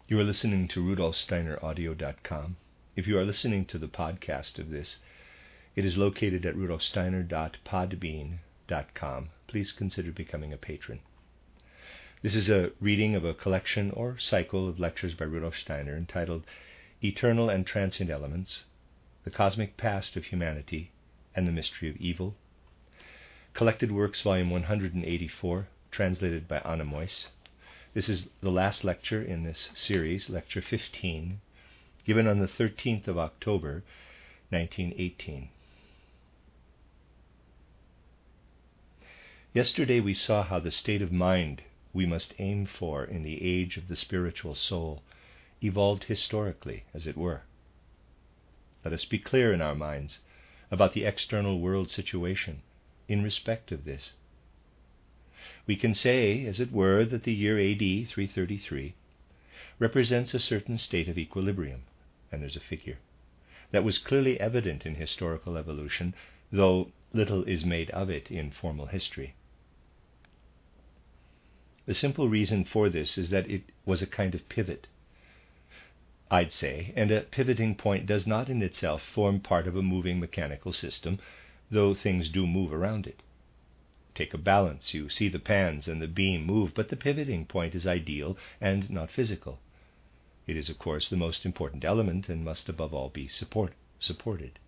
You are listening to RudolfSteinerAudio.com. If you are listening to the podcast of this, it is located at rudolfsteiner.podbean.com. Please consider becoming a patron. This is a reading of a collection or cycle of lectures by Rudolf Steiner entitled Eternal and Transient Elements, The Cosmic Past of Humanity, and the Mystery of Evil. Collected Works, Volume 184, translated by Anna Moyse. This is the last lecture in this series, Lecture 15, given on the 13th of October, 1918. Yesterday we saw how the state of mind we must aim for in the age of the spiritual soul evolved historically, as it were. Let us be clear in our minds about the external world situation in respect of this. We can say, as it were, that the year AD 333 represents a certain state of equilibrium, and there's a figure, that was clearly evident in historical evolution, though little is made of it in formal history. The simple reason for this is that it was a kind of pivot, I'd say, and a pivoting point does not in itself form part of a moving mechanical system, though things do move around it. Take a balance, you see the pans and the beam move, but the pivoting point is ideal and not physical. It is, of course, the most important element and must above all be supported.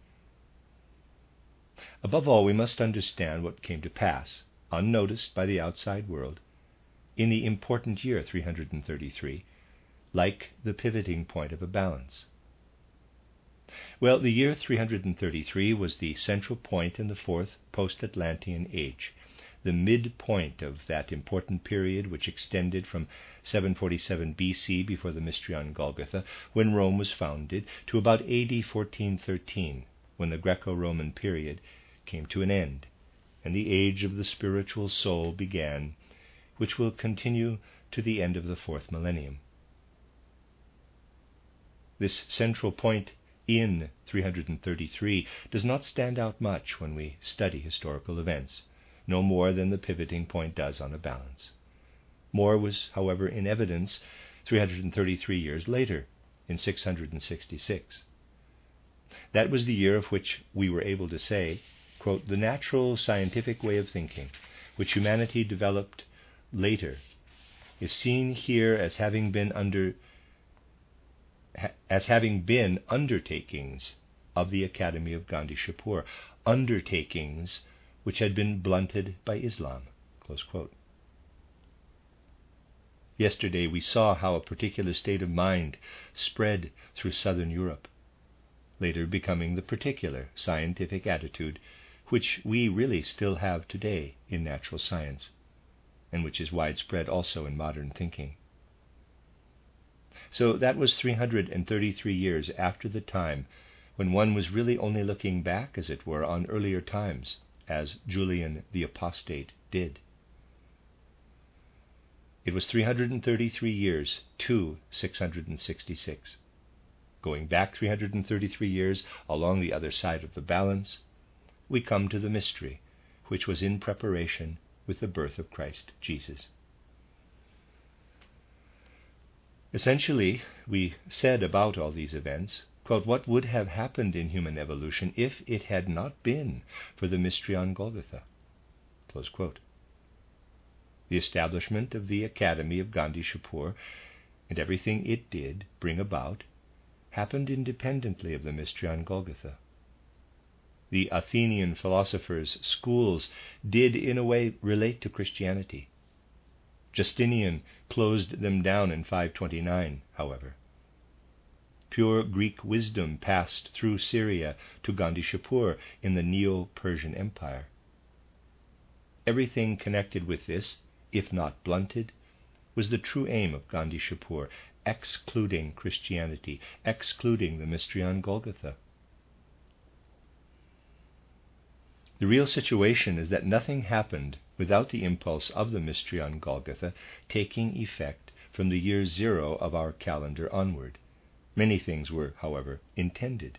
Above all, we must understand what came to pass, unnoticed by the outside world, in the important year 333, like the pivoting point of a balance. Well, the year 333 was the central point in the fourth post-Atlantean age, the midpoint of that important period which extended from 747 BC, before the mystery on Golgotha, when Rome was founded, to about AD 1413, when the Greco-Roman period came to an end, and the age of the spiritual soul began, which will continue to the end of the fourth millennium. This central point in 333 does not stand out much when we study historical events, no more than the pivoting point does on a balance. More was, however, in evidence 333 years later, in 666. That was the year of which we were able to say, quote, the natural scientific way of thinking, which humanity developed later, is seen here as having been undertakings of the Academy of Gandhi Shapur, undertakings which had been blunted by Islam. Close quote. Yesterday we saw how a particular state of mind spread through southern Europe, later becoming the particular scientific attitude which we really still have today in natural science, and which is widespread also in modern thinking. So that was 333 years after the time when one was really only looking back, as it were, on earlier times, as Julian the Apostate did. It was 333 years to 666. Going back 333 years along the other side of the balance, we come to the mystery which was in preparation with the birth of Christ Jesus. Essentially, we said about all these events, quote, what would have happened in human evolution if it had not been for the mystery on Golgotha? Close quote. The establishment of the Academy of Gandhi Shapur and everything it did bring about happened independently of the mystery on Golgotha. The Athenian philosophers' schools did in a way relate to Christianity. Justinian closed them down in 529, however. Pure Greek wisdom passed through Syria to Gandhi Shapur in the Neo-Persian Empire. Everything connected with this, if not blunted, was the true aim of Gandhi Shapur, excluding Christianity, excluding the mystery on Golgotha. The real situation is that nothing happened without the impulse of the mystery on Golgotha taking effect from the year 0 of our calendar onward. Many things were, however, intended.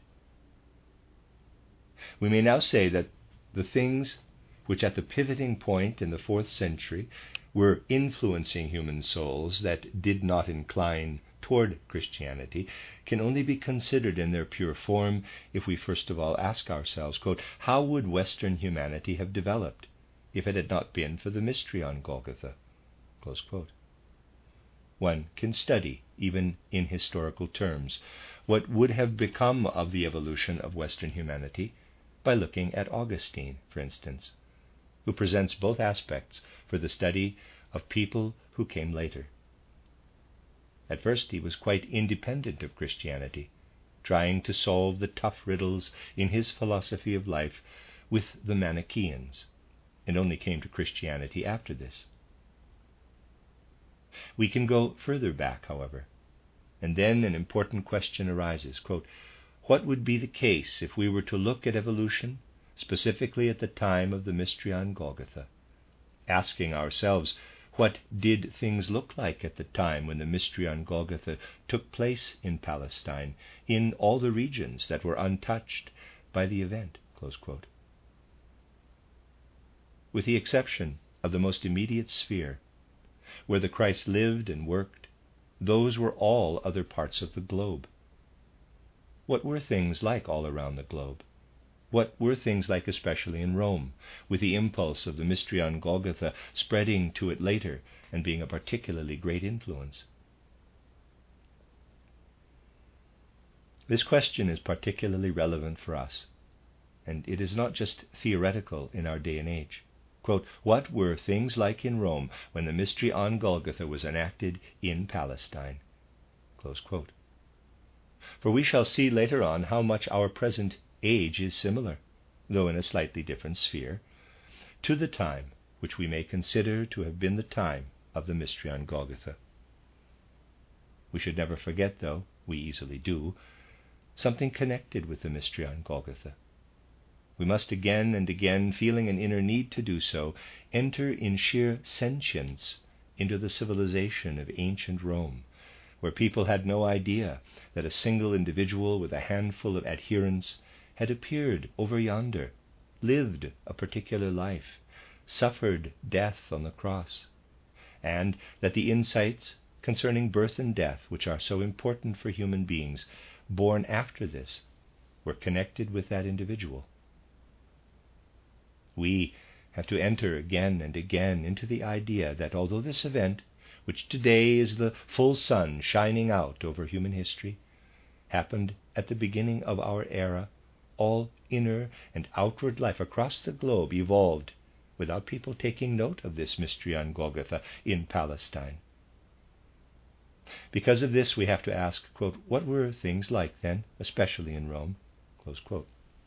We may now say that the things which at the pivoting point in the 4th century were influencing human souls that did not incline toward Christianity can only be considered in their pure form if we first of all ask ourselves, quote, how would Western humanity have developed if it had not been for the mystery on Golgotha? Close quote. One can study, even in historical terms, what would have become of the evolution of Western humanity by looking at Augustine, for instance, who presents both aspects for the study of people who came later. At first he was quite independent of Christianity, trying to solve the tough riddles in his philosophy of life with the Manichaeans, and only came to Christianity after this. We can go further back, however, and then an important question arises, quote, what would be the case if we were to look at evolution, specifically at the time of the mystery on Golgotha, asking ourselves, what did things look like at the time when the mystery on Golgotha took place in Palestine, in all the regions that were untouched by the event? Close quote. With the exception of the most immediate sphere, where the Christ lived and worked, those were all other parts of the globe. What were things like all around the globe? What were things like especially in Rome, with the impulse of the mystery on Golgotha spreading to it later and being a particularly great influence? This question is particularly relevant for us, and it is not just theoretical in our day and age. Quote, what were things like in Rome when the mystery on Golgotha was enacted in Palestine? Close quote. For we shall see later on how much our present age is similar, though in a slightly different sphere, to the time which we may consider to have been the time of the mystery on Golgotha. We should never forget, though, we easily do, something connected with the mystery on Golgotha. We must again and again, feeling an inner need to do so, enter in sheer sentience into the civilization of ancient Rome, where people had no idea that a single individual with a handful of adherents had appeared over yonder, lived a particular life, suffered death on the cross, and that the insights concerning birth and death, which are so important for human beings, born after this, were connected with that individual. We have to enter again and again into the idea that although this event, which today is the full sun shining out over human history, happened at the beginning of our era, all inner and outward life across the globe evolved without people taking note of this mystery on Golgotha in Palestine. Because of this, we have to ask, quote, what were things like then, especially in Rome? Close quote.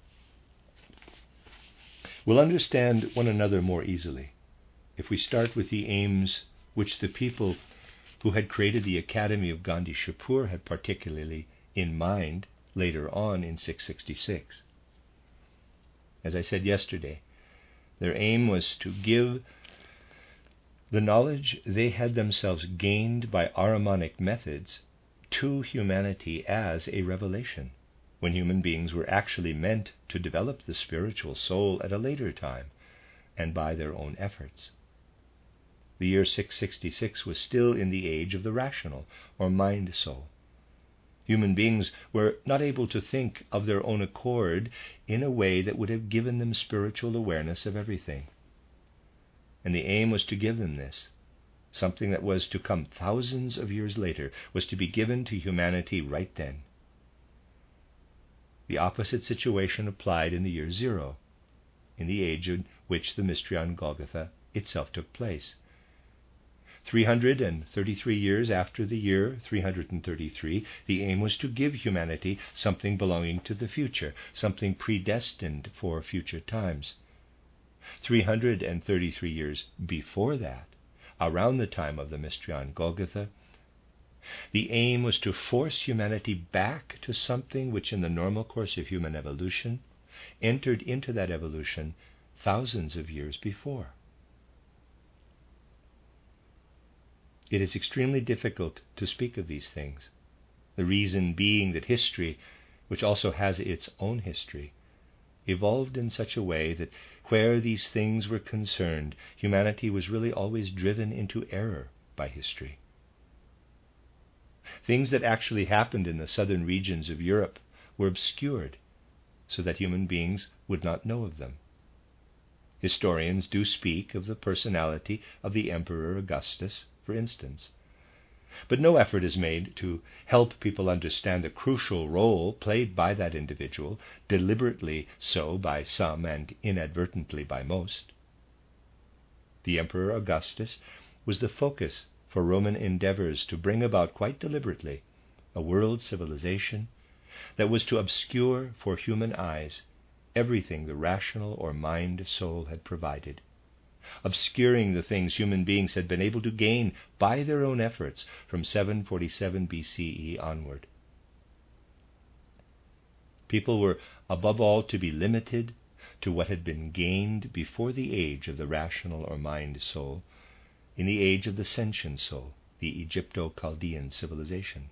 We'll understand one another more easily if we start with the aims which the people who had created the Academy of Gandhi Shapur had particularly in mind later on in 666. As I said yesterday, their aim was to give the knowledge they had themselves gained by Ahrimanic methods to humanity as a revelation, when human beings were actually meant to develop the spiritual soul at a later time and by their own efforts. The year 666 was still in the age of the rational or mind soul. Human beings were not able to think of their own accord in a way that would have given them spiritual awareness of everything. And the aim was to give them this. Something that was to come thousands of years later was to be given to humanity right then. The opposite situation applied in the year 0, in the age in which the mystery on Golgotha itself took place. 333 years after the year 333, the aim was to give humanity something belonging to the future, something predestined for future times. 333 years before that, around the time of the mystery on Golgotha, the aim was to force humanity back to something which in the normal course of human evolution entered into that evolution thousands of years before. It is extremely difficult to speak of these things, the reason being that history, which also has its own history, evolved in such a way that where these things were concerned, humanity was really always driven into error by history. things that actually happened in the southern regions of Europe were obscured so that human beings would not know of them. Historians do speak of the personality of the Emperor Augustus, for instance, but no effort is made to help people understand the crucial role played by that individual, deliberately so by some and inadvertently by most. The Emperor Augustus was the focus for Roman endeavors to bring about quite deliberately a world civilization that was to obscure for human eyes everything the rational or mind soul had provided, obscuring the things human beings had been able to gain by their own efforts from 747 BCE onward. People were above all to be limited to what had been gained before the age of the rational or mind soul, in the age of the sentient soul, the Egypto-Chaldean civilization.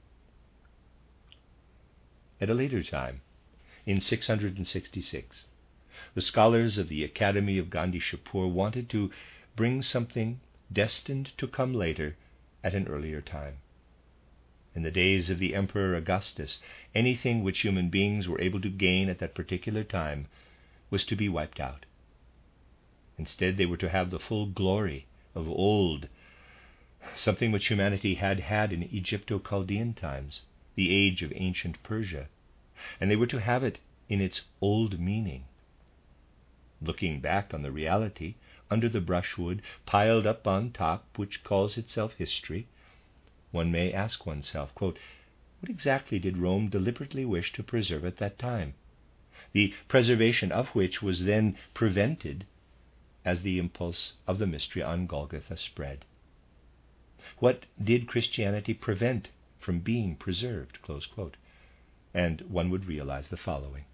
At a later time, in 666, the scholars of the Academy of Gandhishapur wanted to bring something destined to come later at an earlier time. In the days of the Emperor Augustus, anything which human beings were able to gain at that particular time was to be wiped out. Instead, they were to have the full glory of old, something which humanity had had in Egypto-Chaldean times, the age of ancient Persia, and they were to have it in its old meaning. Looking back on the reality, under the brushwood piled up on top, which calls itself history, one may ask oneself, quote, what exactly did Rome deliberately wish to preserve at that time, the preservation of which was then prevented as the impulse of the mystery on Golgotha spread? What did Christianity prevent from being preserved? Close quote. And one would realize the following.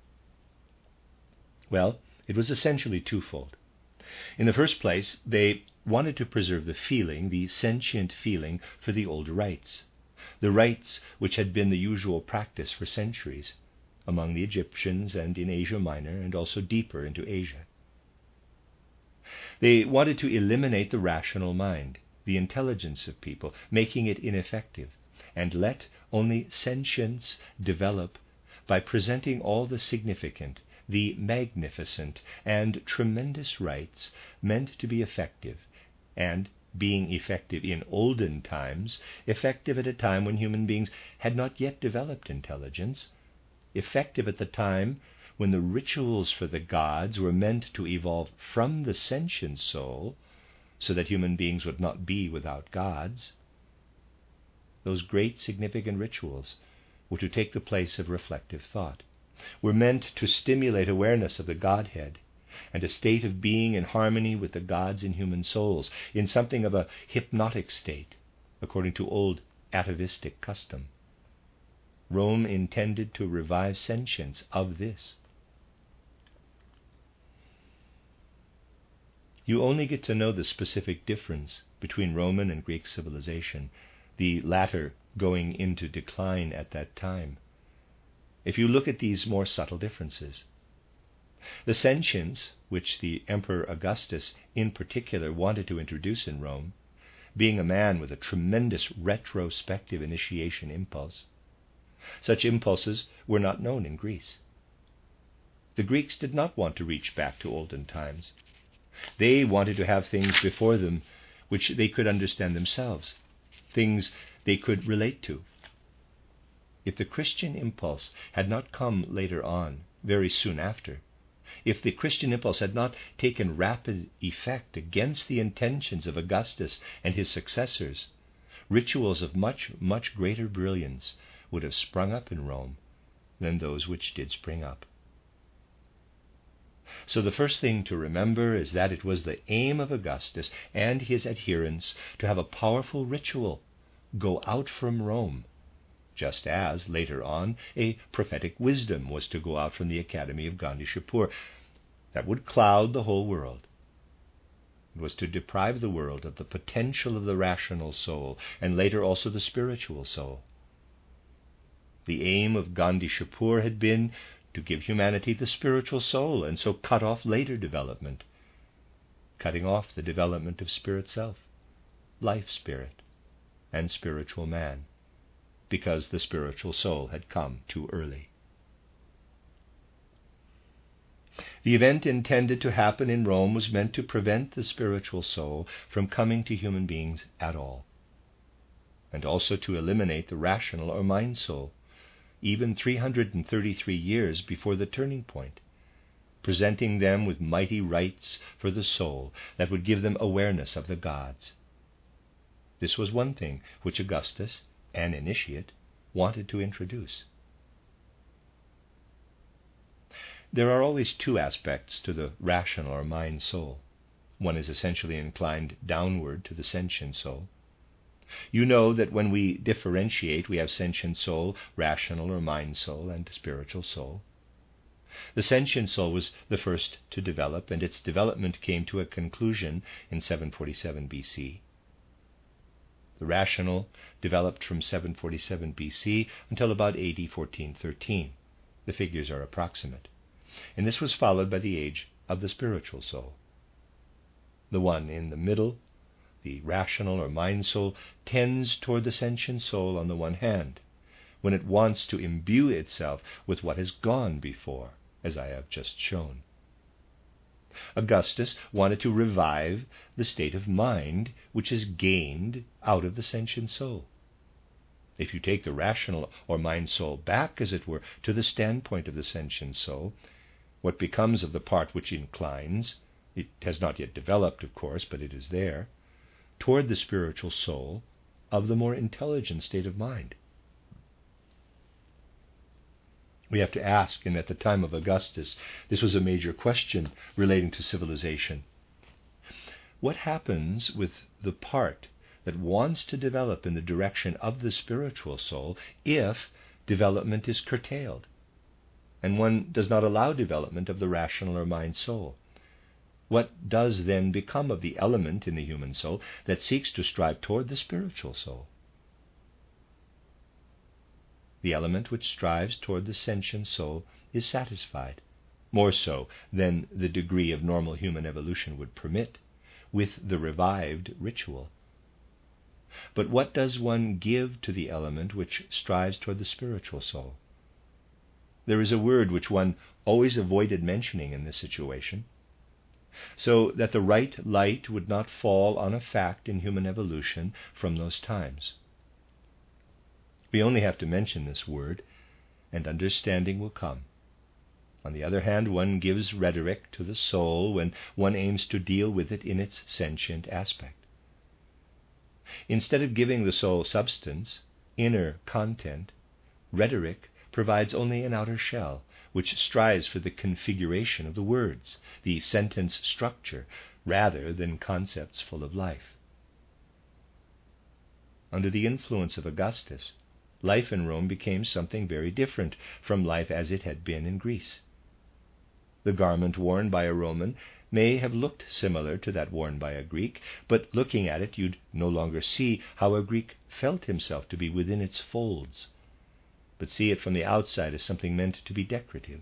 Well, it was essentially twofold. In the first place, they wanted to preserve the feeling, the sentient feeling for the old rites, the rites which had been the usual practice for centuries among the Egyptians and in Asia Minor and also deeper into Asia. They wanted to eliminate the rational mind, the intelligence of people, making it ineffective, and let only sentience develop by presenting all the significant, the magnificent, and tremendous rites meant to be effective, and being effective in olden times, effective at a time when human beings had not yet developed intelligence, effective at the time when the rituals for the gods were meant to evolve from the sentient soul, so that human beings would not be without gods. Those great significant rituals were to take the place of reflective thought, were meant to stimulate awareness of the Godhead and a state of being in harmony with the gods in human souls, in something of a hypnotic state, according to old atavistic custom. Rome intended to revive sentience of this. You only get to know the specific difference between Roman and Greek civilization, the latter going into decline at that time, if you look at these more subtle differences. The sentience, which the Emperor Augustus in particular wanted to introduce in Rome, being a man with a tremendous retrospective initiation impulse, such impulses were not known in Greece. The Greeks did not want to reach back to olden times. They wanted to have things before them which they could understand themselves, things they could relate to. If the Christian impulse had not come later on, very soon after, if the Christian impulse had not taken rapid effect against the intentions of Augustus and his successors, rituals of much, much greater brilliance would have sprung up in Rome than those which did spring up. So the first thing to remember is that it was the aim of Augustus and his adherents to have a powerful ritual go out from Rome, just as, later on, a prophetic wisdom was to go out from the Academy of Gandhishapur that would cloud the whole world. It was to deprive the world of the potential of the rational soul, and later also the spiritual soul. The aim of Gandhishapur had been to give humanity the spiritual soul, and so cut off later development, cutting off the development of spirit self, life spirit, and spiritual man. because the spiritual soul had come too early. The event intended to happen in Rome was meant to prevent the spiritual soul from coming to human beings at all, and also to eliminate the rational or mind soul, even 333 years before the turning point, presenting them with mighty rites for the soul that would give them awareness of the gods. This was one thing which Augustus, an initiate, wanted to introduce. There are always two aspects to the rational or mind soul. One is essentially inclined downward to the sentient soul. You know that when we differentiate, we have sentient soul, rational or mind soul, and spiritual soul. The sentient soul was the first to develop, and its development came to a conclusion in 747 BC. The rational developed from 747 BC until about AD 1413. The figures are approximate. And this was followed by the age of the spiritual soul. The one in the middle, the rational or mind soul, tends toward the sentient soul on the one hand, when it wants to imbue itself with what has gone before, as I have just shown. Augustus wanted to revive the state of mind which is gained out of the sentient soul. If you take the rational or mind soul back, as it were, to the standpoint of the sentient soul, what becomes of the part which inclines, it has not yet developed, of course, but it is there, toward the spiritual soul of the more intelligent state of mind? We have to ask, and at the time of Augustus, this was a major question relating to civilization. What happens with the part that wants to develop in the direction of the spiritual soul if development is curtailed, and one does not allow development of the rational or mind soul? What does then become of the element in the human soul that seeks to strive toward the spiritual soul? The element which strives toward the sentient soul is satisfied, more so than the degree of normal human evolution would permit, with the revived ritual. But what does one give to the element which strives toward the spiritual soul? There is a word which one always avoided mentioning in this situation, so that the right light would not fall on a fact in human evolution from those times. We only have to mention this word, and understanding will come. On the other hand, one gives rhetoric to the soul when one aims to deal with it in its sentient aspect. Instead of giving the soul substance, inner content, rhetoric provides only an outer shell, which strives for the configuration of the words, the sentence structure, rather than concepts full of life. Under the influence of Augustus, life in Rome became something very different from life as it had been in Greece. The garment worn by a Roman may have looked similar to that worn by a Greek, but looking at it you'd no longer see how a Greek felt himself to be within its folds, but see it from the outside as something meant to be decorative.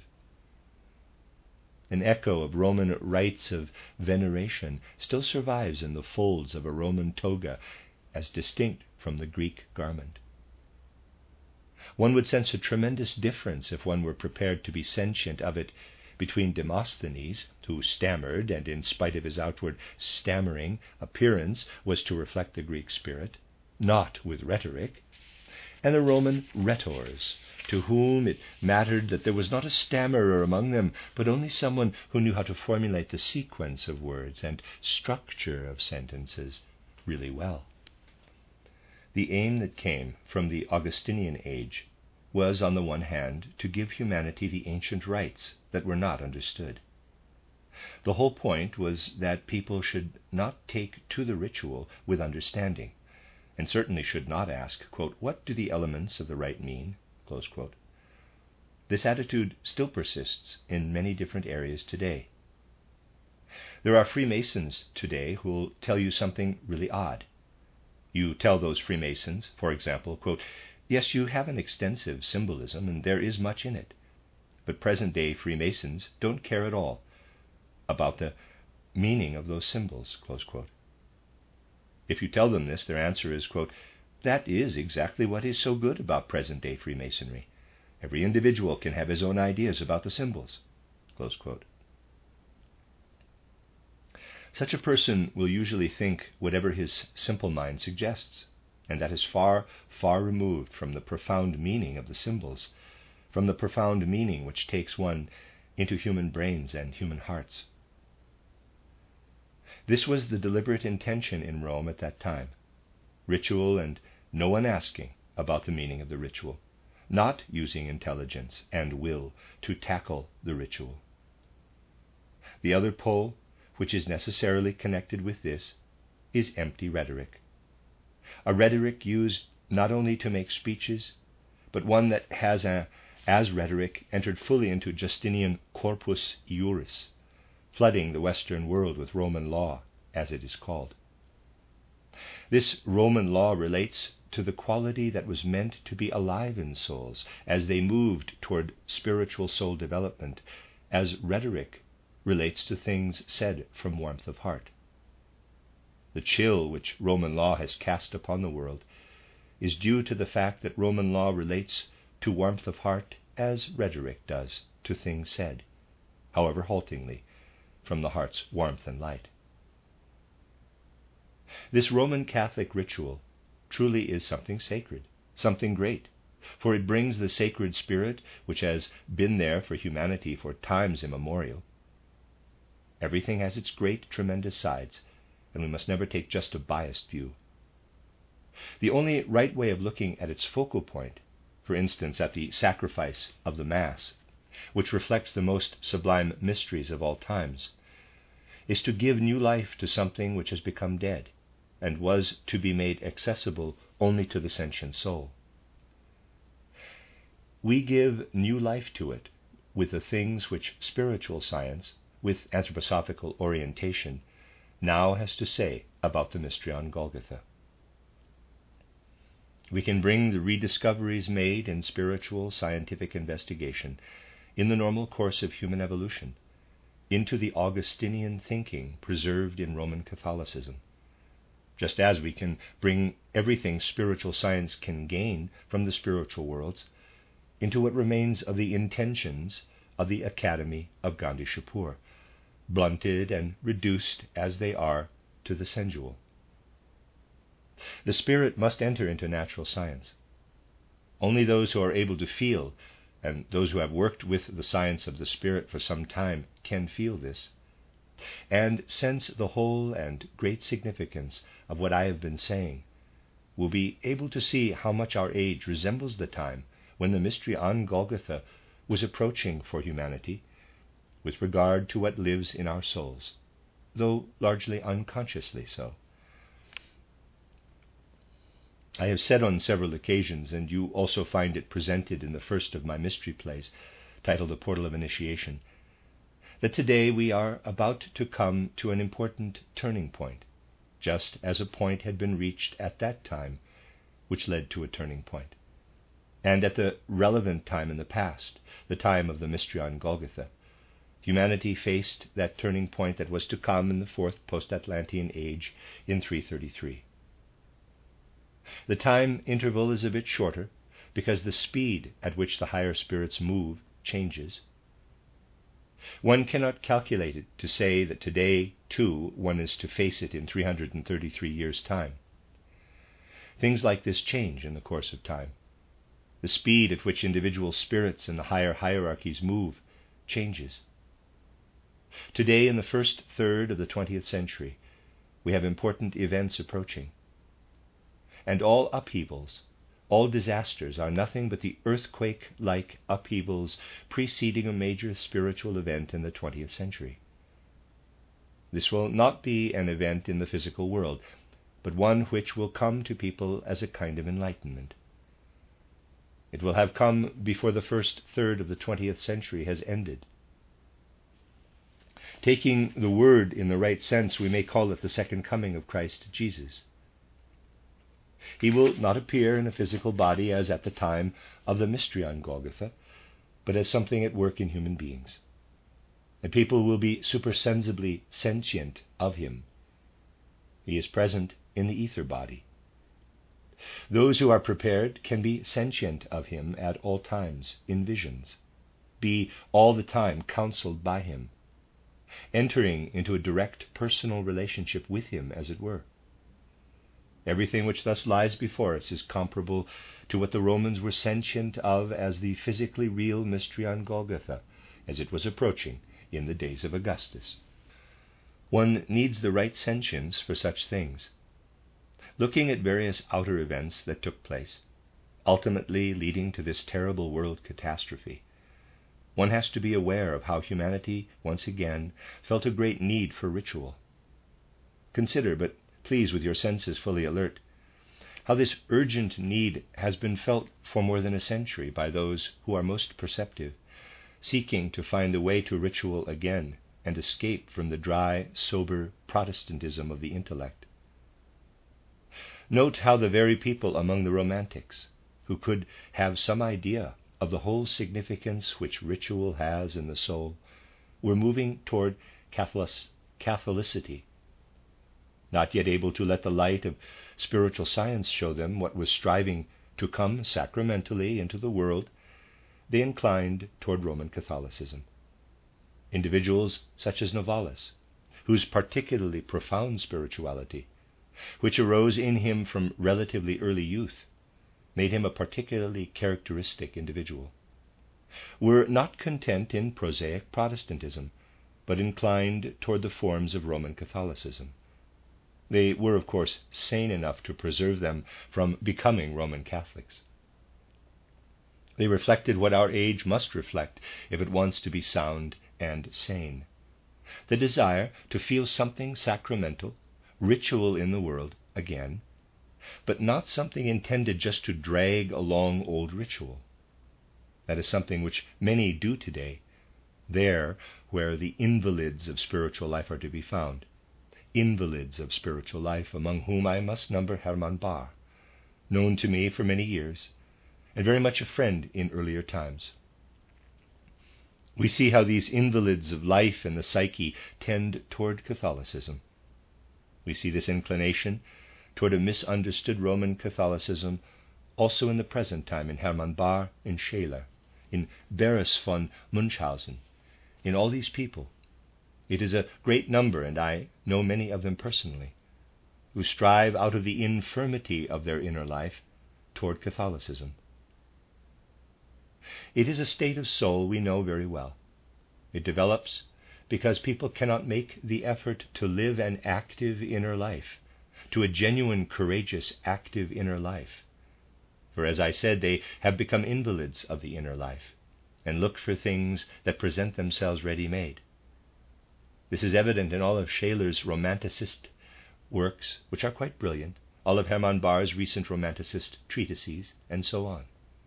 An echo of Roman rites of veneration still survives in the folds of a Roman toga, as distinct from the Greek garment. One would sense a tremendous difference if one were prepared to be sentient of it between Demosthenes, who stammered and in spite of his outward stammering appearance was to reflect the Greek spirit, not with rhetoric, and the Roman rhetors, to whom it mattered that there was not a stammerer among them, but only someone who knew how to formulate the sequence of words and structure of sentences really well. The aim that came from the Augustinian age was, on the one hand, to give humanity the ancient rites that were not understood. The whole point was that people should not take to the ritual with understanding, and certainly should not ask, quote, "What do the elements of the rite mean?" Close quote. This attitude still persists in many different areas today. There are Freemasons today who will tell you something really odd. You tell those Freemasons, for example, quote, "Yes, you have an extensive symbolism, and there is much in it, but present-day Freemasons don't care at all about the meaning of those symbols," close quote. If you tell them this, their answer is, quote, That is exactly what is so good about present-day Freemasonry. Every individual can have his own ideas about the symbols. Close quote. Such a person will usually think whatever his simple mind suggests, and that is far, far removed from the profound meaning of the symbols, from the profound meaning which takes one into human brains and human hearts. This was the deliberate intention in Rome at that time. Ritual and no one asking about the meaning of the ritual, not using intelligence and will to tackle the ritual. The other pole, which is necessarily connected with this, is empty rhetoric. A rhetoric used not only to make speeches, but one that has, as rhetoric, entered fully into Justinian corpus iuris, flooding the Western world with Roman law, as it is called. This Roman law relates to the quality that was meant to be alive in souls as they moved toward spiritual soul development, as rhetoric relates to things said from warmth of heart. The chill which Roman law has cast upon the world is due to the fact that Roman law relates to warmth of heart as rhetoric does to things said, however haltingly, from the heart's warmth and light. This Roman Catholic ritual truly is something sacred, something great, for it brings the sacred spirit which has been there for humanity for times immemorial. Everything has its great, tremendous sides, and we must never take just a biased view. The only right way of looking at its focal point, for instance at the sacrifice of the Mass, which reflects the most sublime mysteries of all times, is to give new life to something which has become dead, and was to be made accessible only to the sentient soul. We give new life to it with the things which spiritual science, with anthroposophical orientation, now has to say about the mystery on Golgotha. We can bring the rediscoveries made in spiritual scientific investigation in the normal course of human evolution into the Augustinian thinking preserved in Roman Catholicism, just as we can bring everything spiritual science can gain from the spiritual worlds into what remains of the intentions of the Academy of Gandhi Shapur, blunted and reduced as they are to the sensual. The spirit must enter into natural science. Only those who are able to feel, and those who have worked with the science of the spirit for some time, can feel this, and sense the whole and great significance of what I have been saying, will be able to see how much our age resembles the time when the mystery on Golgotha was approaching for humanity with regard to what lives in our souls, though largely unconsciously so. I have said on several occasions, and you also find it presented in the first of my mystery plays, titled The Portal of Initiation, that today we are about to come to an important turning point, just as a point had been reached at that time which led to a turning point. And at the relevant time in the past, the time of the mystery on Golgotha, humanity faced that turning point that was to come in the fourth post-Atlantean age in 333. The time interval is a bit shorter because the speed at which the higher spirits move changes. One cannot calculate it to say that today, too, one is to face it in 333 years' time. Things like this change in the course of time. The speed at which individual spirits in the higher hierarchies move changes. Today, in the first third of the 20th century, we have important events approaching. And all upheavals, all disasters are nothing but the earthquake-like upheavals preceding a major spiritual event in the 20th century. This will not be an event in the physical world, but one which will come to people as a kind of enlightenment. It will have come before the first third of the 20th century has ended. Taking the word in the right sense, we may call it the second coming of Christ Jesus. He will not appear in a physical body as at the time of the mystery on Golgotha, but as something at work in human beings. And people will be supersensibly sentient of him. He is present in the ether body. Those who are prepared can be sentient of him at all times in visions, be all the time counseled by him, entering into a direct personal relationship with him, as it were. Everything which thus lies before us is comparable to what the Romans were sentient of as the physically real mystery on Golgotha, as it was approaching in the days of Augustus. One needs the right sentience for such things. Looking at various outer events that took place, ultimately leading to this terrible world catastrophe, one has to be aware of how humanity once again felt a great need for ritual. Consider, but please with your senses fully alert, how this urgent need has been felt for more than a century by those who are most perceptive, seeking to find the way to ritual again and escape from the dry, sober Protestantism of the intellect. Note how the very people among the Romantics, who could have some idea of the whole significance which ritual has in the soul, were moving toward Catholicity. Not yet able to let the light of spiritual science show them what was striving to come sacramentally into the world, they inclined toward Roman Catholicism. Individuals such as Novalis, whose particularly profound spirituality, which arose in him from relatively early youth, made him a particularly characteristic individual, were not content in prosaic Protestantism, but inclined toward the forms of Roman Catholicism. They were, of course, sane enough to preserve them from becoming Roman Catholics. They reflected what our age must reflect if it wants to be sound and sane: the desire to feel something sacramental, ritual in the world again, but not something intended just to drag along old ritual. That is something which many do today, there where the invalids of spiritual life are to be found. Invalids of spiritual life, among whom I must number Hermann Bahr, known to me for many years, and very much a friend in earlier times. We see how these invalids of life and the psyche tend toward Catholicism. We see this inclination toward a misunderstood Roman Catholicism also in the present time in Hermann Bahr, in Scheler, in Beres von Munchausen, in all these people. It is a great number, and I know many of them personally, who strive out of the infirmity of their inner life toward Catholicism. It is a state of soul we know very well. It develops because people cannot make the effort to live an active inner life, to a genuine, courageous, active inner life. For as I said, they have become invalids of the inner life, and look for things that present themselves ready-made. This is evident in all of Scheler's Romanticist works, which are quite brilliant, all of Hermann Bahr's recent Romanticist treatises, and so on.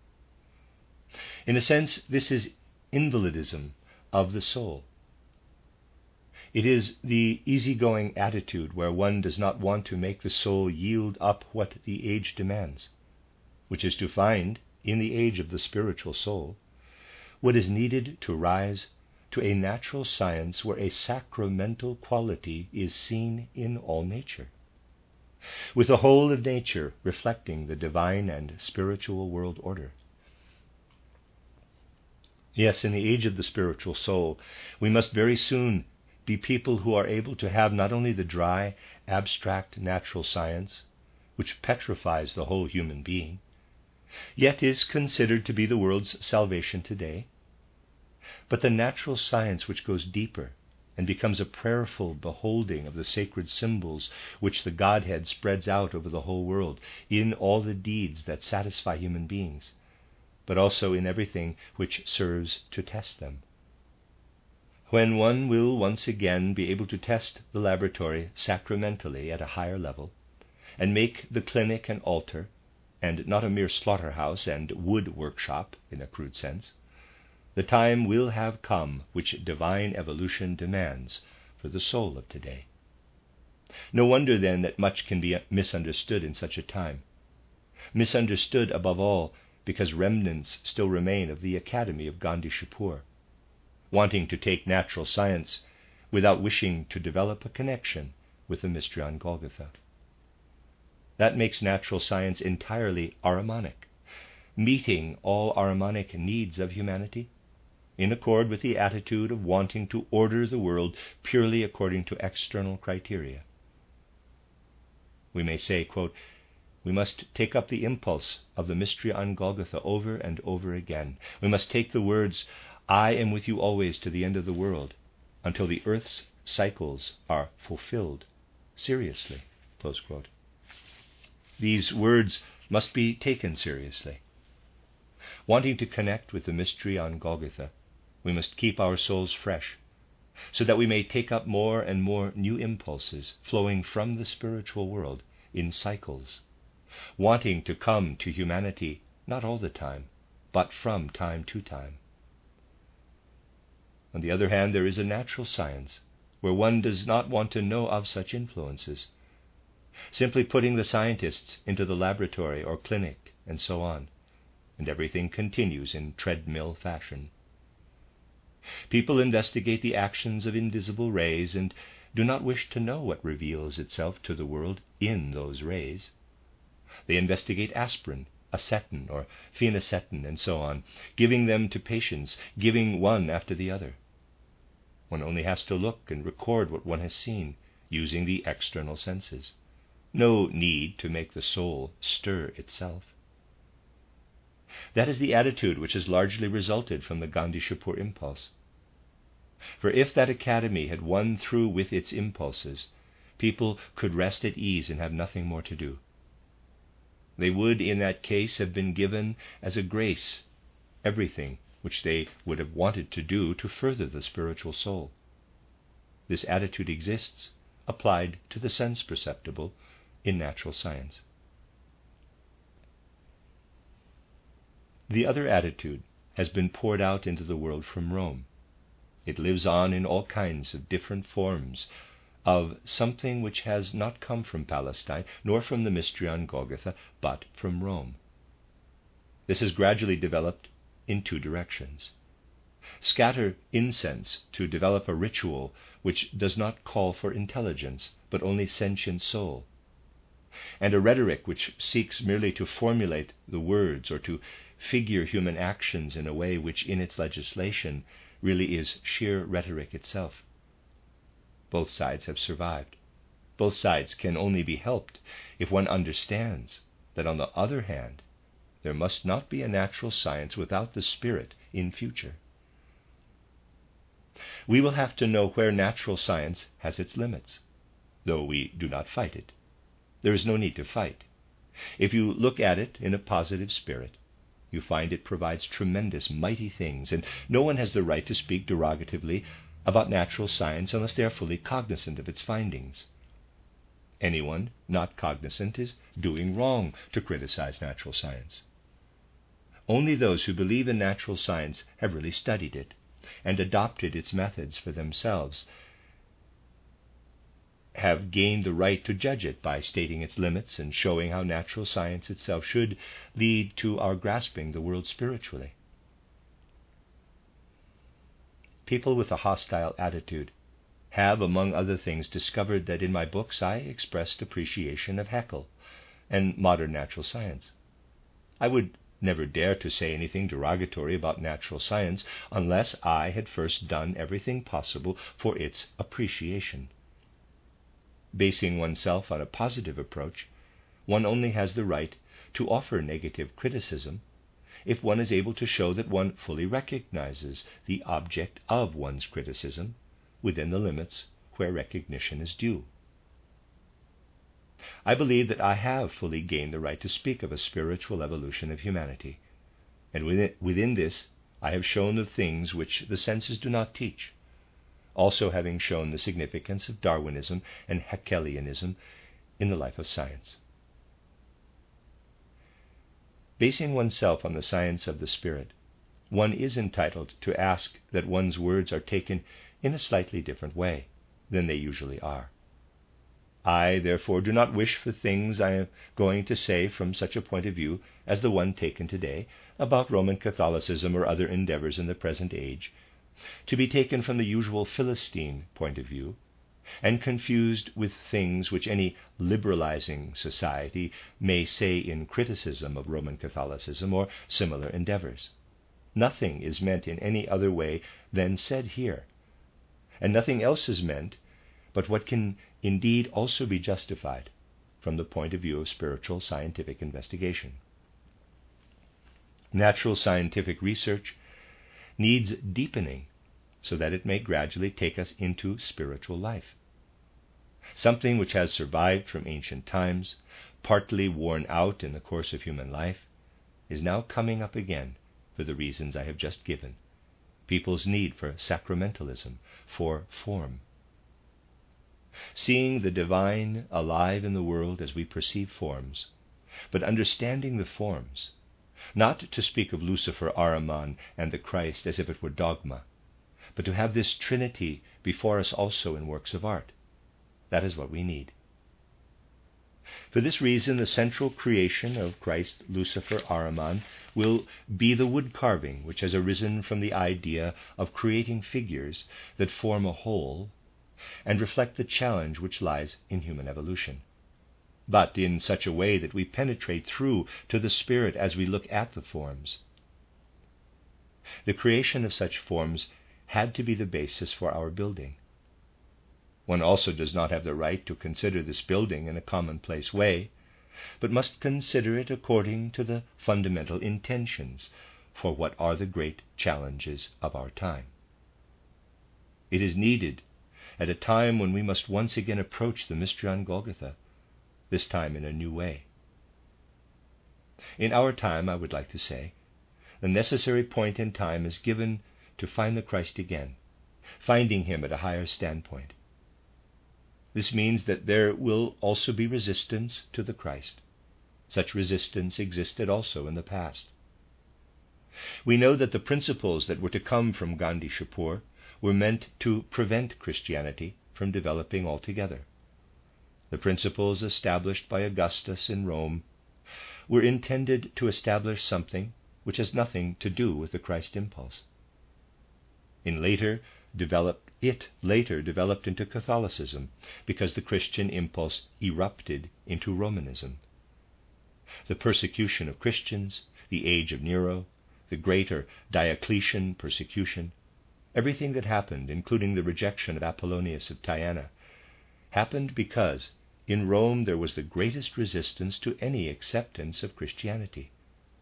In a sense, this is invalidism of the soul. It is the easygoing attitude where one does not want to make the soul yield up what the age demands, which is to find, in the age of the spiritual soul, what is needed to rise to a natural science where a sacramental quality is seen in all nature, with the whole of nature reflecting the divine and spiritual world order. Yes, in the age of the spiritual soul, we must very soon be people who are able to have not only the dry, abstract natural science, which petrifies the whole human being, yet is considered to be the world's salvation today, but the natural science which goes deeper and becomes a prayerful beholding of the sacred symbols which the Godhead spreads out over the whole world in all the deeds that satisfy human beings, but also in everything which serves to test them. When one will once again be able to test the laboratory sacramentally at a higher level, and make the clinic an altar, and not a mere slaughterhouse and wood workshop in a crude sense, the time will have come which divine evolution demands for the soul of today. No wonder then that much can be misunderstood in such a time. Misunderstood above all because remnants still remain of the Academy of Gandhi Shapur, wanting to take natural science without wishing to develop a connection with the mystery on Golgotha. That makes natural science entirely Ahrimanic, meeting all Ahrimanic needs of humanity, in accord with the attitude of wanting to order the world purely according to external criteria. We may say, quote, we must take up the impulse of the mystery on Golgotha over and over again. We must take the words, I am with you always to the end of the world, until the earth's cycles are fulfilled, seriously, close quote. These words must be taken seriously. Wanting to connect with the mystery on Golgotha, we must keep our souls fresh, so that we may take up more and more new impulses flowing from the spiritual world in cycles, wanting to come to humanity not all the time, but from time to time. On the other hand, there is a natural science where one does not want to know of such influences, simply putting the scientists into the laboratory or clinic and so on, and everything continues in treadmill fashion. People investigate the actions of invisible rays and do not wish to know what reveals itself to the world in those rays. They investigate aspirin, acetin, or phenacetin, and so on, giving them to patients, giving one after the other. One only has to look and record what one has seen, using the external senses. No need to make the soul stir itself. That is the attitude which has largely resulted from the Gandhi Shapur impulse. For if that academy had won through with its impulses, people could rest at ease and have nothing more to do. They would, in that case, have been given as a grace everything which they would have wanted to do to further the spiritual soul. This attitude exists, applied to the sense perceptible, in natural science. The other attitude has been poured out into the world from Rome. It lives on in all kinds of different forms of something which has not come from Palestine, nor from the mystery on Golgotha, but from Rome. This has gradually developed in two directions. Scatter incense to develop a ritual which does not call for intelligence, but only sentient soul, and a rhetoric which seeks merely to formulate the words or to figure human actions in a way which in its legislation really is sheer rhetoric itself. Both sides have survived. Both sides can only be helped if one understands that, on the other hand, there must not be a natural science without the spirit in future. We will have to know where natural science has its limits, though we do not fight it. There is no need to fight. If you look at it in a positive spirit, you find it provides tremendous, mighty things, and no one has the right to speak derogatively about natural science unless they are fully cognizant of its findings. Anyone not cognizant is doing wrong to criticize natural science. Only those who believe in natural science have really studied it and adopted its methods for themselves, have gained the right to judge it by stating its limits and showing how natural science itself should lead to our grasping the world spiritually. People with a hostile attitude have, among other things, discovered that in my books I expressed appreciation of Haeckel and modern natural science. I would never dare to say anything derogatory about natural science unless I had first done everything possible for its appreciation. Basing oneself on a positive approach, one only has the right to offer negative criticism if one is able to show that one fully recognizes the object of one's criticism within the limits where recognition is due. I believe that I have fully gained the right to speak of a spiritual evolution of humanity, and within this I have shown the things which the senses do not teach, also having shown the significance of Darwinism and Haeckelianism in the life of science. Basing oneself on the science of the spirit, one is entitled to ask that one's words are taken in a slightly different way than they usually are. I, therefore, do not wish for things I am going to say from such a point of view as the one taken today about Roman Catholicism or other endeavors in the present age to be taken from the usual Philistine point of view, and confused with things which any liberalizing society may say in criticism of Roman Catholicism or similar endeavors. Nothing is meant in any other way than said here, and nothing else is meant but what can indeed also be justified from the point of view of spiritual scientific investigation. Natural scientific research needs deepening so that it may gradually take us into spiritual life. Something which has survived from ancient times, partly worn out in the course of human life, is now coming up again for the reasons I have just given. People's need for sacramentalism, for form. Seeing the divine alive in the world as we perceive forms, but understanding the forms, not to speak of Lucifer, Ahriman, and the Christ as if it were dogma, but to have this Trinity before us also in works of art. That is what we need. For this reason, the central creation of Christ, Lucifer, Ahriman, will be the wood carving which has arisen from the idea of creating figures that form a whole and reflect the challenge which lies in human evolution, but in such a way that we penetrate through to the spirit as we look at the forms. The creation of such forms had to be the basis for our building. One also does not have the right to consider this building in a commonplace way, but must consider it according to the fundamental intentions for what are the great challenges of our time. It is needed at a time when we must once again approach the mystery on Golgotha, this time in a new way. In our time, I would like to say, the necessary point in time is given to find the Christ again, finding him at a higher standpoint. This means that there will also be resistance to the Christ. Such resistance existed also in the past. We know that the principles that were to come from Gandhi Shapur were meant to prevent Christianity from developing altogether. The principles established by Augustus in Rome were intended to establish something which has nothing to do with the Christ impulse. It later developed into Catholicism because the Christian impulse erupted into Romanism. The persecution of Christians, the age of Nero, the greater Diocletian persecution, everything that happened, including the rejection of Apollonius of Tyana, happened because in Rome there was the greatest resistance to any acceptance of Christianity.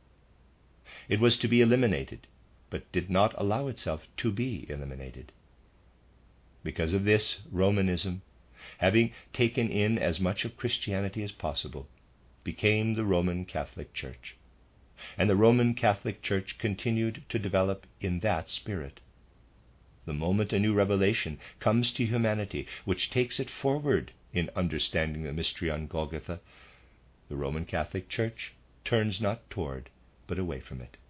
It was to be eliminated, but did not allow itself to be eliminated. Because of this, Romanism, having taken in as much of Christianity as possible, became the Roman Catholic Church. And the Roman Catholic Church continued to develop in that spirit. The moment a new revelation comes to humanity, which takes it forward in understanding the mystery on Golgotha, the Roman Catholic Church turns not toward, but away from it.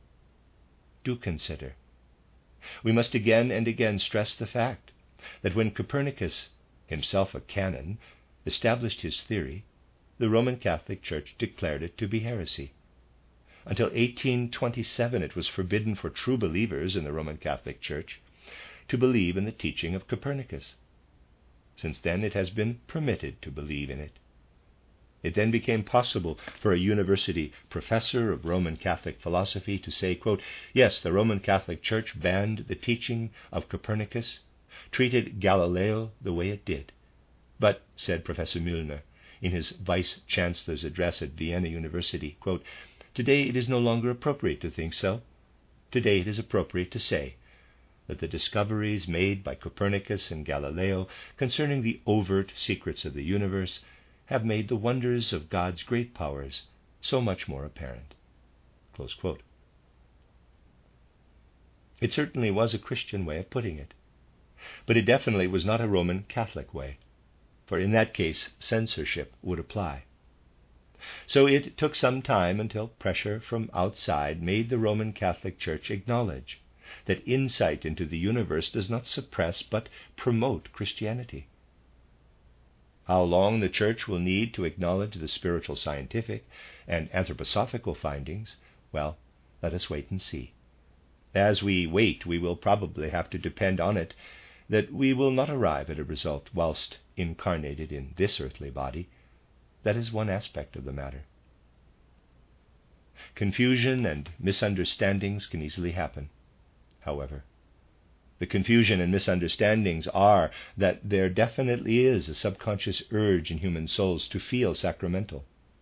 Do consider. We must again and again stress the fact that when Copernicus, himself a canon, established his theory, the Roman Catholic Church declared it to be heresy. Until 1827 it was forbidden for true believers in the Roman Catholic Church to believe in the teaching of Copernicus. Since then it has been permitted to believe in it. It then became possible for a university professor of Roman Catholic philosophy to say, quote, yes, the Roman Catholic Church banned the teaching of Copernicus, treated Galileo the way it did. But, said Professor Mühlner in his vice-chancellor's address at Vienna University, quote, today it is no longer appropriate to think so. Today it is appropriate to say that the discoveries made by Copernicus and Galileo concerning the overt secrets of the universe have made the wonders of God's great powers so much more apparent. Close quote. It certainly was a Christian way of putting it, but it definitely was not a Roman Catholic way, for in that case censorship would apply. So it took some time until pressure from outside made the Roman Catholic Church acknowledge that insight into the universe does not suppress but promote Christianity. How long the Church will need to acknowledge the spiritual scientific and anthroposophical findings, well, let us wait and see. As we wait, we will probably have to depend on it that we will not arrive at a result whilst incarnated in this earthly body. That is one aspect of the matter. Confusion and misunderstandings can easily happen, however. The confusion and misunderstandings are that there definitely is a subconscious urge in human souls to feel sacramental.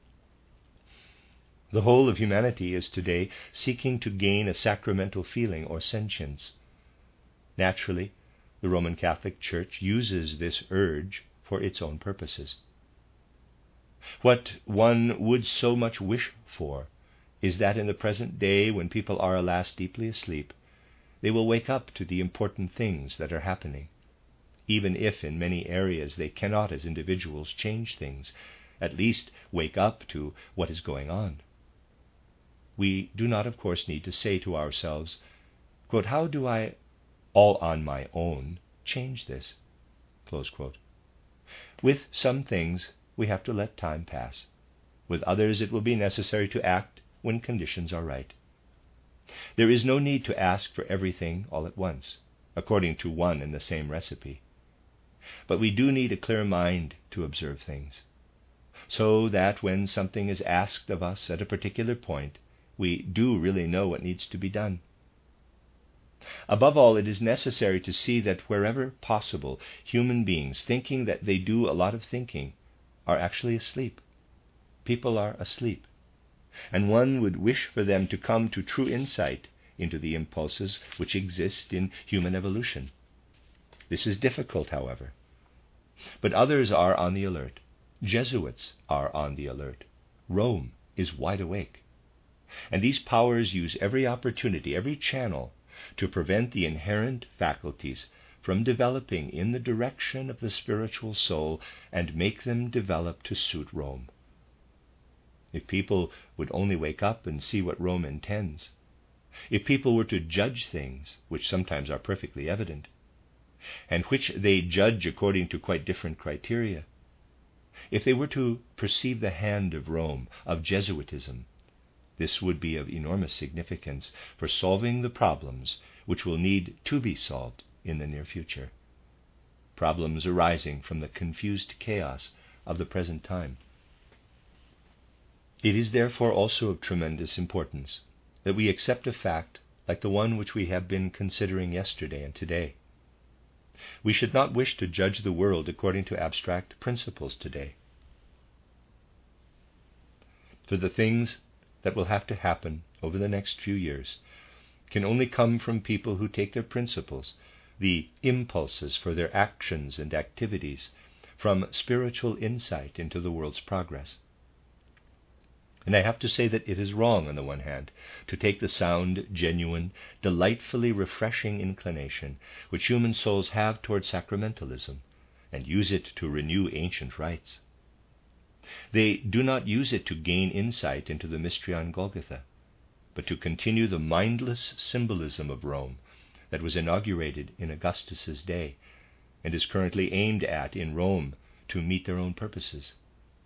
The whole of humanity is today seeking to gain a sacramental feeling or sentience. Naturally, the Roman Catholic Church uses this urge for its own purposes. What one would so much wish for is that in the present day, when people are alas deeply asleep, they will wake up to the important things that are happening, even if in many areas they cannot as individuals change things, at least wake up to what is going on. We do not, of course, need to say to ourselves, quote, "How do I, all on my own, change this?" Close quote. With some things, we have to let time pass. With others, it will be necessary to act when conditions are right. There is no need to ask for everything all at once, according to one and the same recipe. But we do need a clear mind to observe things, so that when something is asked of us at a particular point, we do really know what needs to be done. Above all, it is necessary to see that wherever possible, human beings, thinking that they do a lot of thinking, are actually asleep. People are asleep, and one would wish for them to come to true insight into the impulses which exist in human evolution. This is difficult, however. But others are on the alert. Jesuits are on the alert. Rome is wide awake. And these powers use every opportunity, every channel, to prevent the inherent faculties from developing in the direction of the spiritual soul and make them develop to suit Rome. If people would only wake up and see what Rome intends, if people were to judge things, which sometimes are perfectly evident, and which they judge according to quite different criteria, if they were to perceive the hand of Rome, of Jesuitism, this would be of enormous significance for solving the problems which will need to be solved in the near future, problems arising from the confused chaos of the present time. It is therefore also of tremendous importance that we accept a fact like the one which we have been considering yesterday and today. We should not wish to judge the world according to abstract principles today. For the things that will have to happen over the next few years can only come from people who take their principles, the impulses for their actions and activities, from spiritual insight into the world's progress. And I have to say that it is wrong, on the one hand, to take the sound, genuine, delightfully refreshing inclination which human souls have toward sacramentalism and use it to renew ancient rites. They do not use it to gain insight into the mystery on Golgotha, but to continue the mindless symbolism of Rome that was inaugurated in Augustus's day and is currently aimed at in Rome to meet their own purposes.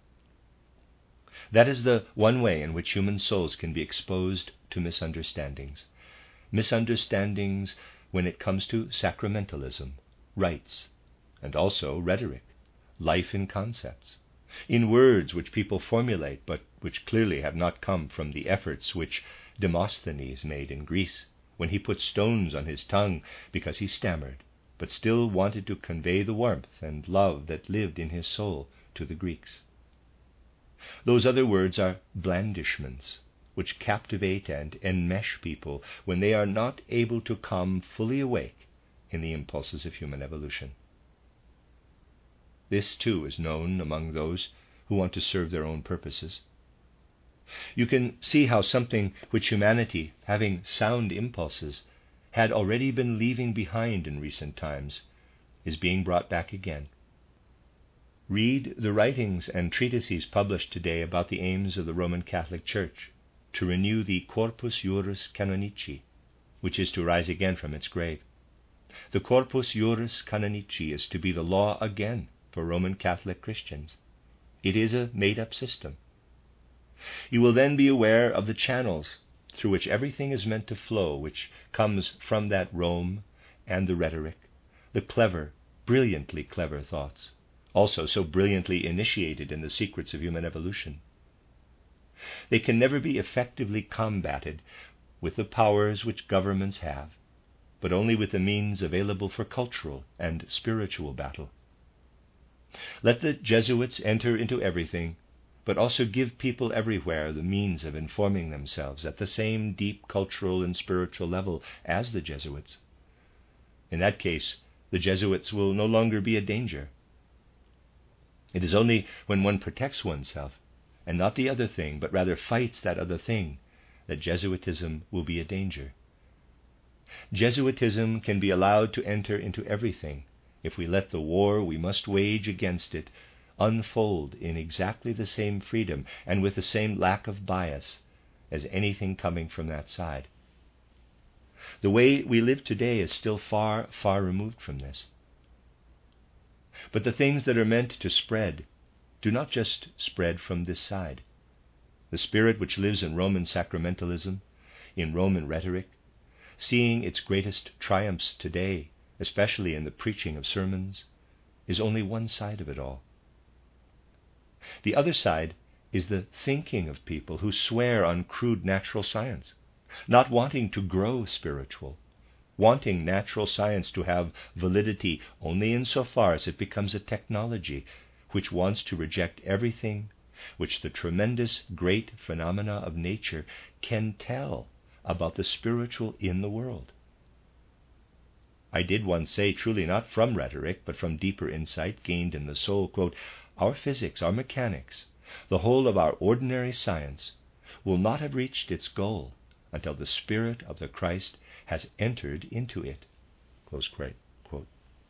That is the one way in which human souls can be exposed to misunderstandings. Misunderstandings when it comes to sacramentalism, rites, and also rhetoric, life in concepts, in words which people formulate but which clearly have not come from the efforts which Demosthenes made in Greece when he put stones on his tongue because he stammered, but still wanted to convey the warmth and love that lived in his soul to the Greeks. Those other words are blandishments, which captivate and enmesh people when they are not able to come fully awake in the impulses of human evolution. This, too, is known among those who want to serve their own purposes. You can see how something which humanity, having sound impulses, had already been leaving behind in recent times, is being brought back again. Read the writings and treatises published today about the aims of the Roman Catholic Church to renew the Corpus Juris Canonici, which is to rise again from its grave. The Corpus Juris Canonici is to be the law again for Roman Catholic Christians. It is a made-up system. You will then be aware of the channels through which everything is meant to flow, which comes from that Rome and the rhetoric, the clever, brilliantly clever thoughts, also so brilliantly initiated in the secrets of human evolution. They can never be effectively combated with the powers which governments have, but only with the means available for cultural and spiritual battle. Let the Jesuits enter into everything, but also give people everywhere the means of informing themselves at the same deep cultural and spiritual level as the Jesuits. In that case, the Jesuits will no longer be a danger. It is only when one protects oneself, and not the other thing, but rather fights that other thing, that Jesuitism will be a danger. Jesuitism can be allowed to enter into everything if we let the war we must wage against it unfold in exactly the same freedom and with the same lack of bias as anything coming from that side. The way we live today is still far, far removed from this. But the things that are meant to spread do not just spread from this side. The spirit which lives in Roman sacramentalism, in Roman rhetoric, seeing its greatest triumphs today, especially in the preaching of sermons, is only one side of it all. The other side is the thinking of people who swear on crude natural science, not wanting to grow spiritual, wanting natural science to have validity only insofar as it becomes a technology which wants to reject everything which the tremendous great phenomena of nature can tell about the spiritual in the world. I did once say, truly not from rhetoric, but from deeper insight gained in the soul, quote, "Our physics, our mechanics, the whole of our ordinary science, will not have reached its goal until the Spirit of the Christ has entered into it." Close quote.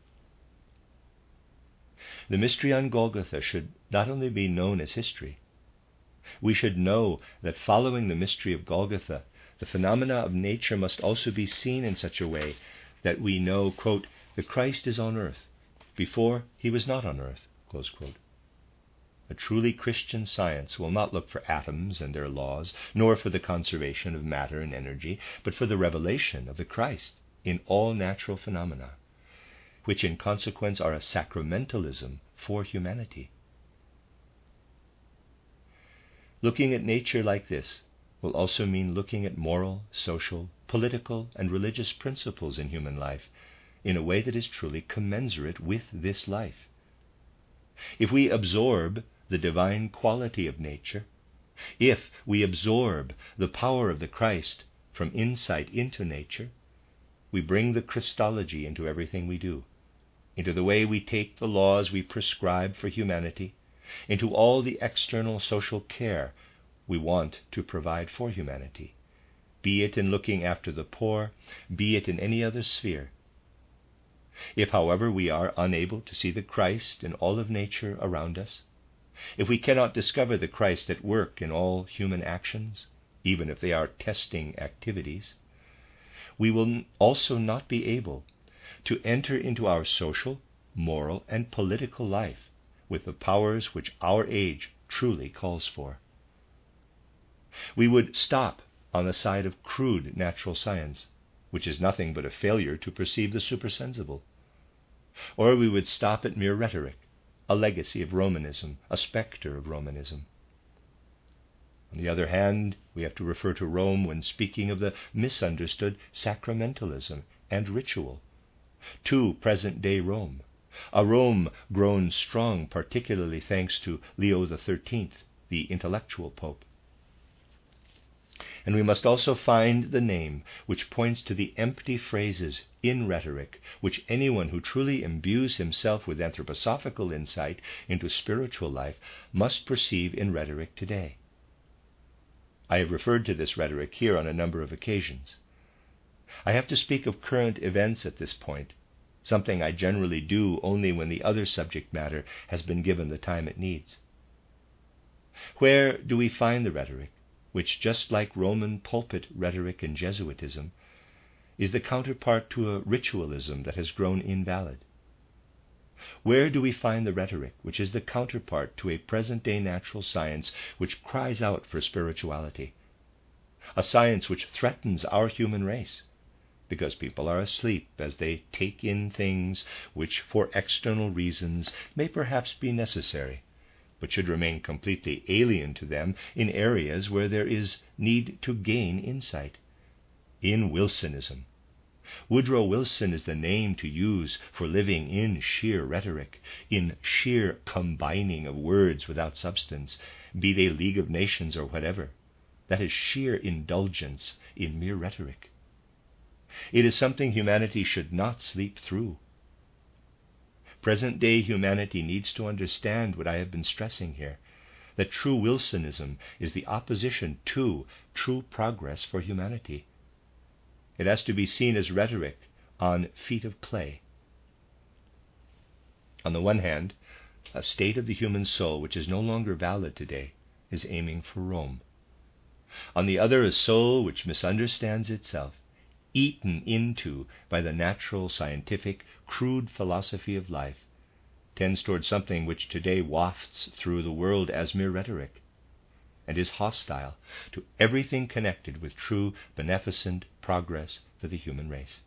The mystery on Golgotha should not only be known as history. We should know that following the mystery of Golgotha, the phenomena of nature must also be seen in such a way that we know, quote, "the Christ is on earth. Before he was not on earth." Close quote. A truly Christian science will not look for atoms and their laws, nor for the conservation of matter and energy, but for the revelation of the Christ in all natural phenomena, which in consequence are a sacramentalism for humanity. Looking at nature like this will also mean looking at moral, social, political, and religious principles in human life in a way that is truly commensurate with this life. If we absorb the divine quality of nature, if we absorb the power of the Christ from insight into nature, we bring the Christology into everything we do, into the way we take the laws we prescribe for humanity, into all the external social care we want to provide for humanity, be it in looking after the poor, be it in any other sphere. If, however, we are unable to see the Christ in all of nature around us, if we cannot discover the Christ at work in all human actions, even if they are testing activities, we will also not be able to enter into our social, moral, and political life with the powers which our age truly calls for. We would stop on the side of crude natural science, which is nothing but a failure to perceive the supersensible. Or we would stop at mere rhetoric, a legacy of Romanism, a spectre of Romanism. On the other hand, we have to refer to Rome when speaking of the misunderstood sacramentalism and ritual, to present-day Rome, a Rome grown strong particularly thanks to Leo XIII, the intellectual pope. And we must also find the name which points to the empty phrases in rhetoric which anyone who truly imbues himself with anthroposophical insight into spiritual life must perceive in rhetoric today. I have referred to this rhetoric here on a number of occasions. I have to speak of current events at this point, something I generally do only when the other subject matter has been given the time it needs. Where do we find the rhetoric which, just like Roman pulpit rhetoric and Jesuitism, is the counterpart to a ritualism that has grown invalid? Where do we find the rhetoric which is the counterpart to a present-day natural science which cries out for spirituality, a science which threatens our human race, because people are asleep as they take in things which for external reasons may perhaps be necessary, but should remain completely alien to them in areas where there is need to gain insight. In Wilsonism. Woodrow Wilson is the name to use for living in sheer rhetoric, in sheer combining of words without substance, be they League of Nations or whatever. That is sheer indulgence in mere rhetoric. It is something humanity should not sleep through. Present-day humanity needs to understand what I have been stressing here, that true Wilsonism is the opposition to true progress for humanity. It has to be seen as rhetoric on feet of clay. On the one hand, a state of the human soul which is no longer valid today is aiming for Rome. On the other, a soul which misunderstands itself, eaten into by the natural, scientific, crude philosophy of life, tends toward something which today wafts through the world as mere rhetoric, and is hostile to everything connected with true, beneficent progress for the human race.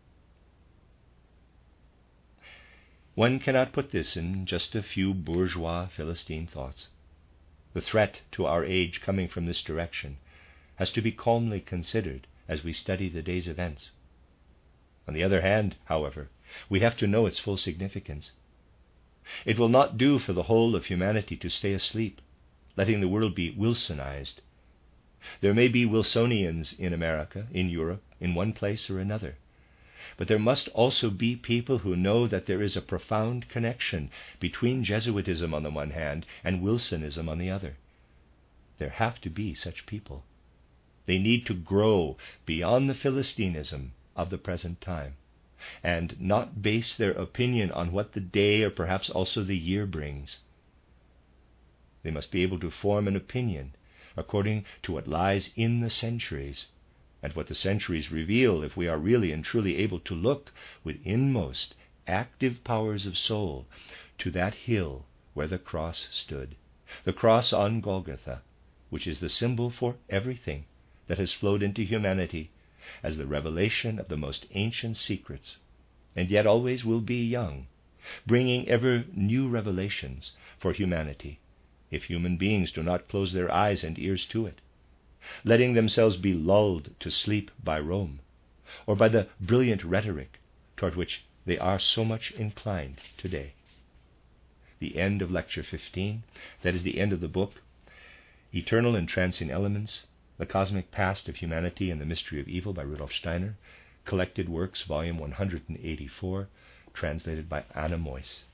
One cannot put this in just a few bourgeois Philistine thoughts. The threat to our age coming from this direction has to be calmly considered as we study the day's events. On the other hand, however, we have to know its full significance. It will not do for the whole of humanity to stay asleep, letting the world be Wilsonized. There may be Wilsonians in America, in Europe, in one place or another, but there must also be people who know that there is a profound connection between Jesuitism on the one hand and Wilsonism on the other. There have to be such people. They need to grow beyond the Philistinism of the present time, and not base their opinion on what the day or perhaps also the year brings. They must be able to form an opinion according to what lies in the centuries, and what the centuries reveal if we are really and truly able to look with inmost active powers of soul to that hill where the cross stood, the cross on Golgotha, which is the symbol for everything that has flowed into humanity as the revelation of the most ancient secrets, and yet always will be young, bringing ever new revelations for humanity, if human beings do not close their eyes and ears to it, letting themselves be lulled to sleep by Rome, or by the brilliant rhetoric toward which they are so much inclined today. The end of Lecture 15, that is the end of the book, Eternal and Transient Elements, The Cosmic Past of Humanity and the Mystery of Evil by Rudolf Steiner, Collected Works, Volume 184, translated by Anna Moyse.